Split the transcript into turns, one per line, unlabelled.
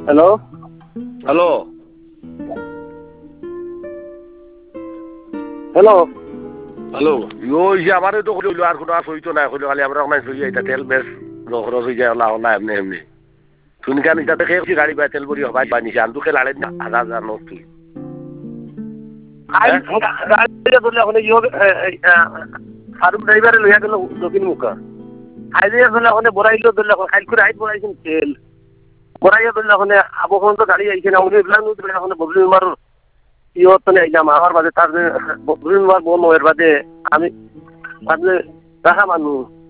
hello
hello
hello
hello ইয়ো ইয়ে আমারে তো কইলো আর কোনো সইতো না কইলো খালি আমরা নাই সই এটা তেল বেশ খরচ হয়ে যায় না এমনি এমনি শুনি কেন এটা দেখে গাড়ি বা তেল ভরি হবাই বানিছে আন্দুকে লাড়ে না হাজার নষ্ট
গাড়িটা ধরলে এখন ফারুক ড্রাইভারে লইয়া গেল দক্ষিণ মুখা আইডিয়া ধরলে এখন বড়াইলো ধরলে এখন কাল করে আইড বড়াইছেন তেল বড়াইয়া ধরলে এখন আবহাওয়া তো গাড়ি আইছে না উনি এগুলান এখন বদলি মার ইয়ত তো আইলাম আমার বাদে তার বদলি মার বন এর বাদে আমি রাখা মানুষ